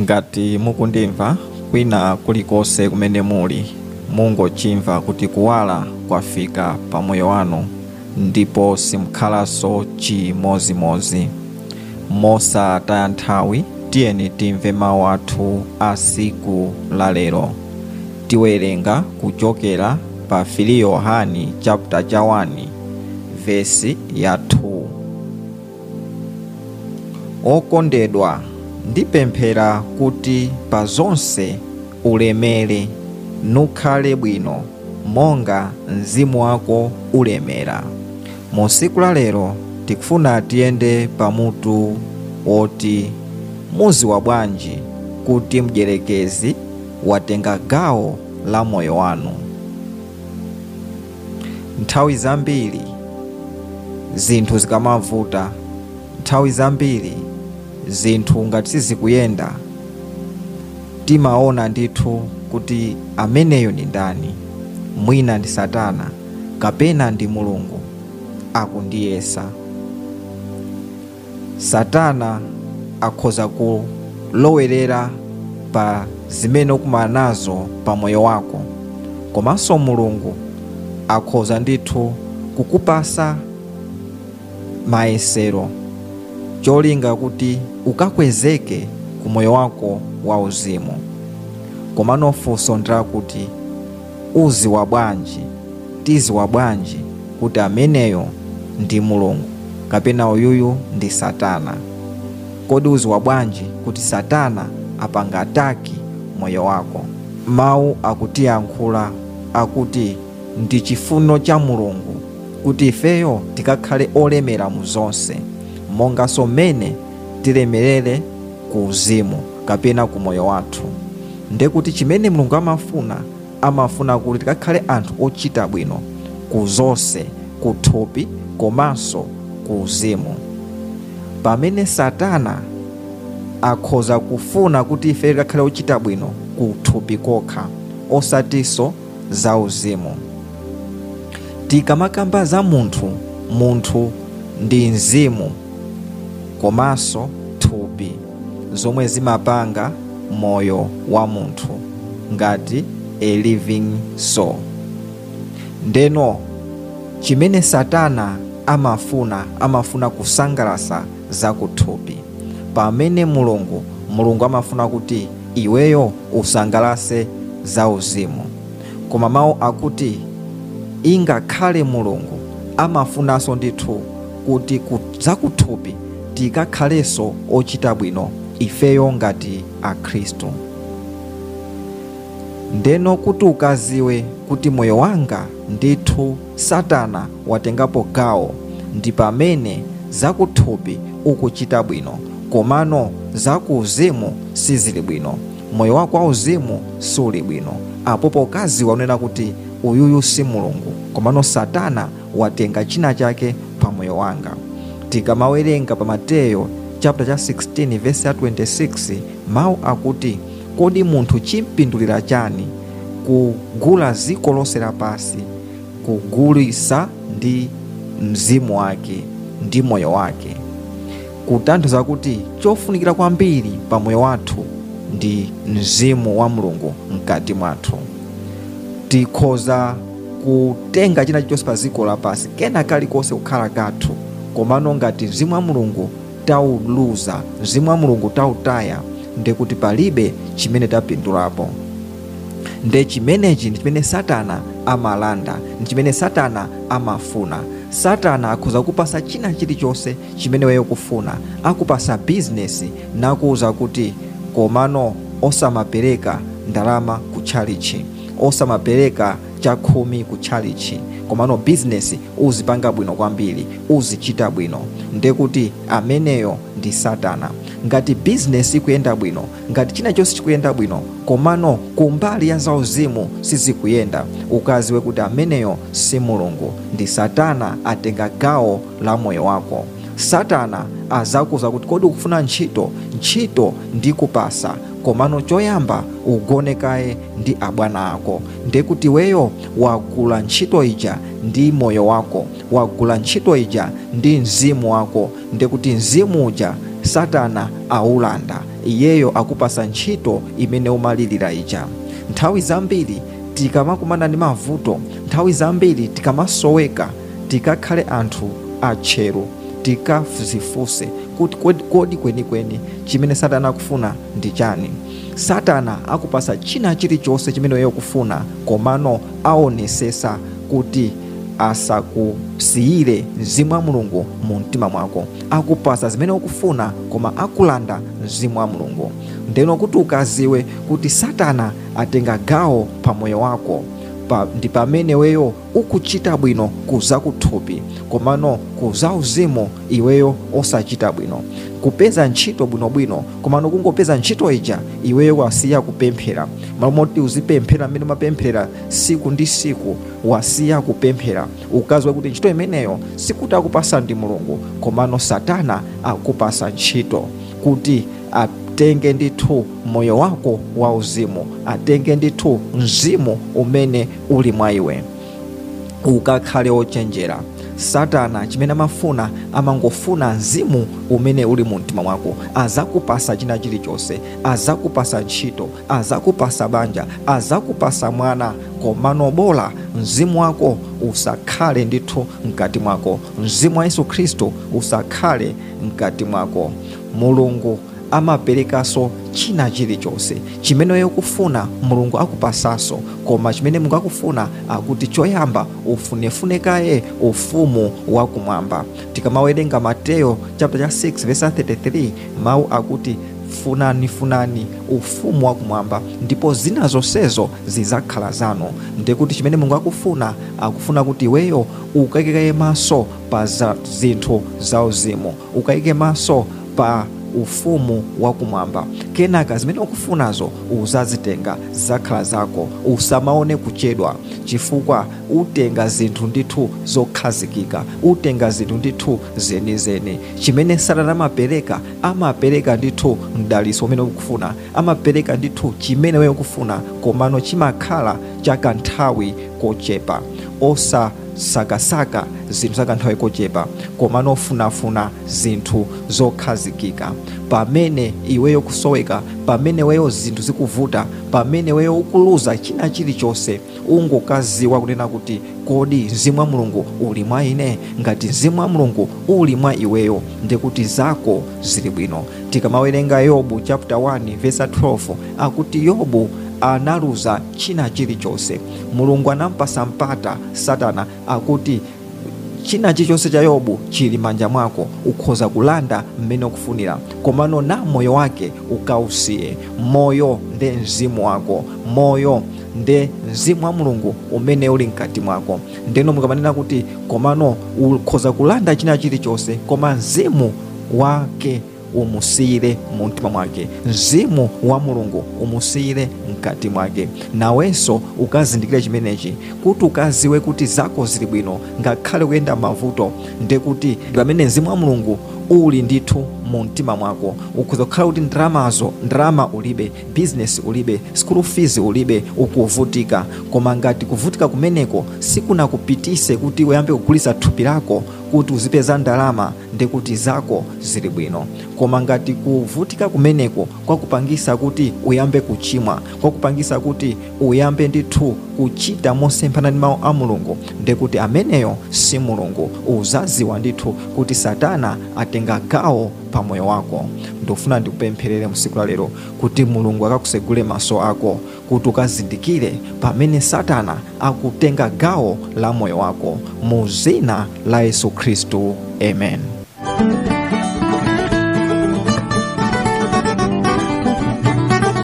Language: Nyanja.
Ngati mukundimva kwina kulikonse kumene muli, mungochimva kuti kuwala kwafika pa moyo wanu ndipo simukhalanso chimozimozi. Mosataya nthawi, tiyeni timve mawu athu a siku la lero. Tiwerenga kuchokera pa 1 Yohane chapter 1 verse ya 2. Okondedwa, ndipemphera kuti pa zonse ulemere nukhale bwino monga mzimu wako ulemera. Mu siku la lero tikufuna tiyende pamutu woti muziwa bwanji kuti mdierekezi watenga gawo la moyo wanu. Nthawi zambiri zinthu zikamavuta, nthawi zambiri zinthu ngati sizikuyenda, timaona ndithu kuti ameneyo ndi ndani, mwina ndi Satana kapena ndi Mulungu akundiyesa. Satana akhoza kulowerera pa zimene ukumana nazo pa moyo wako, komanso Mulungu akhoza ndithu kukupasa mayesero cholinga kuti ukakwezeke ku moyo wako wauzimu. Komano funso ndila kuti uziwa bwanji, tiziwa bwanji kuti ameneyo ndi Mulungu kapena uyuyu ndi Satana? Kodi uziwa bwanji kuti Satana apanga ataki moyo wako? Mawu akutiyankhula akuti ndi chifuno cha Mulungu kuti ifeyo tikakhale olemera mu zonse, monga somene tilemerere ku uzimu kapena ku moyo wathu. Ndekuti chimene Mulungu amafuna kuti tikakhale anthu ochita bwino ku zonse, ku thupi komanso ku uzimu. Pamene Satana akhoza kufuna kuti ife tikakhale ochita bwino ku thupi kokha, osatinso za uzimu. Tikamakamba za munthu ndi mzimu komanso thupi zomwe zimapanga moyo wa munthu ngati a living soul. Ndeno chimene Satana amafuna kusangalasa za kuthupi, pamene Mulungu amafuna kuti iweyo usangalase za uzimu. Koma mawu akuti ingakhale Mulungu amafunanso ndithu kuti za kuthupi tikakhalenso ochita bwino ifeyo ngati akhristu. Ndeno kuti ukaziwe kuti moyo wanga ndithu Satana watengapo gawo, ndi pamene zakuthupi ukuchita bwino komano zakuuzimu sizili bwino, moyo wako wauzimu suli bwino. Apopo ukaziwa unena kuti uyuyu si Mulungu komano Satana watenga china chake pa moyo wanga. Tikamawerenga pa Mateyo chapter 16 verse 26, mawu akuti kodi munthu chimpindulira chani kugula dziko lonse lapansi, kugulisa ndi mzimu wake ndi moyo wake? Kutanthauza kuti chofunikira kwambiri pa moyo wathu ndi mzimu wa Mulungu mkati mwathu. Tikhoza kutenga china chonse pa dziko lapansi kena kalikonse kukhala kathu, komano ngati mzimu wa Mulungu tauluza, mzimu wa Mulungu tautaya, ndekuti palibe chimene tapindulapo. Nde chimenechi ndi chimene Satana amalanda, ndi chimene Satana amafuna. Satana akhoza kupasa china chilichonse chimene weyo kufuna. Akupasa business nakuuza kuti komano osamapereka ndalama ku chalichi, osamapereka chakhumi ku chalichi, komano business uzipanga bwino kwambiri, uzichita bwino. Ndekuti ameneyo ndi Satana. Ngati business ikuyenda bwino, ngati china chonse chikuyenda bwino, komano kumbali ya zauzimu sizikuyenda, ukaziwe kuti ameneyo si Mulungu, ndi Satana atenga gawo la moyo wako. Satana azakuza kuti kodi ukufuna ntchito ndikupasa, komano choyamba ugone kaye ndi abwana ako. Ndekuti weyo wagula ntchito ija ndi moyo wako, wagula ntchito ija ndi mzimu wako. Ndekuti mzimu uja Satana aulanda, iyeyo akupasa ntchito imene umalirira ija. Nthawi zambiri tikamakumana ndi mavuto, nthawi zambiri tikamasoweka, tikakhale anthu atcheru, tikazifunse kuti kodi kwenikweni chimene Satana akufuna ndi chani. Satana akupasa china chilichonse chimene iye akufuna, komano aonesesa kuti asakusiyire mzimu wa Mulungu mu mtima mwako. Akupasa zimene ukufuna, koma akulanda mzimu wa Mulungu. Ndeno kuti ukaziwe kuti Satana atenga gawo pa moyo wako, ndi pamene weyo ukuchita bwino kuza kuthupi, komano kuza uzimu iweyo osachita bwino. Kupeza ntchito bwinobwino, komano kungopeza ntchito ija iweyo wasiya kupemphera. Malomoti uzipemphera mmene mapemphera siku ndi siku, wasiya kupemphera. Ukazwe kuti ntchito imeneyo sikuti akupasa ndi Mulungu, komano Satana akupasa ntchito kuti atenge ndithu moyo wako wa uzimu, atenge ndithu mzimu umene uli mwa iwe. Ukakhale ochenjera. Satana chimene amafuna, amangofuna mzimu umene uli mu mtima mwako. Azakupasa china chilichonse, azakupasa ntchito, azakupasa banja, azakupasa mwana, komano bola mzimu wako usakhale ndithu mkati mwako. Mzimu wa Yesu Khristu usakhale mkati mwako. Mulungu amaperekaso china chilichonse chimene iwe ukufuna, Mulungu akupasaso. Koma chimene Mulungu akufuna akuti choyamba ufunefune kaye ufumu wakumwamba. Tikamawerenga Mateyo chapter 6 verse 33, mawu akuti funani ufumu wakumwamba, ndipo zina zonsezo zizakhala zanu. Ndikuti chimene Mulungu akufuna kuti iweyo ukayike maso pa zinthu za uzimu, ukayike maso pa ufumu wakumwamba. Kenaka zimene ukufunazo uzazitenga, zakhala zako. Usamaone kuchedwa, chifukwa utenga zinthu ndithu zokhazikika, utenga zinthu ndithu zenizeni. Chimene Satana amapereka ndithu mdaliso umene ukufuna, amapereka ndithu chimene wewe ukufuna, komano chimakhala chakanthawi kochepa. Osasakasaka zinthu zakanthawi kochepa, komano funafuna zinthu zokhazikika. Pamene iweyo kusoweka, pamene weyo zinthu zikuvuta, pamene weyo ukuluza china chilichonse, ungokaziwa kunena kuti kodi mzimu wa Mulungu uli mwa ine? Ngati mzimu wa Mulungu uli mwa iweyo, ndikuti zako zili bwino. Tikamawerenga Yobu chapter 1 verse 12, akuti Yobu analuza china chilichonse. Mulungu anampasa mpata Satana, akuti china chilichonse cha Yobu chili manja mwako, ukhoza kulanda mmene ukufunira, komano na moyo wake ukausiye. Moyo nde mzimu wako, moyo nde mzimu wa Mulungu umene uli mkati mwako. Ndeno mukamanena kuti komano ukhoza kulanda china chilichonse, koma mzimu wake umusiyire mu mtima mwake, mzimu wa Mulungu umusiyire mkati mwake. Nawenso ukazindikire chimenechi, kuti ukaziwe kuti zako zili bwino, ngakhale kuyenda mavuto, ndekuti pamene mzimu wa Mulungu uli ndithu mu mtima mwako. Ukhoza kukhala kuti ndalama ulibe, business ulibe, school fees ulibe, ukuvutika. Koma ngati kuvutika kumeneko sikunakupitise kuti uyambe kugulisa thupi lako kuti uzipeza ndalama, ndekuti zako zili bwino. Koma ngati kuvutika kumeneko kwakupangisa kuti uyambe kuchimwa, kwakupangisa kuti uyambe ndithu kuchita mosemphana ndi mawu a Mulungu, ndekuti ameneyo si Mulungu. Uzaziwa ndithu kuti Satana atenga gawo pa moyo wako. Ndofuna ndikupempherere msiku la lero kuti Mulungu akakusegule maso ako, kuti ukazindikire pamene Satana akutenga gawo la moyo wako, mu zina la Yesu Khristu. Amen.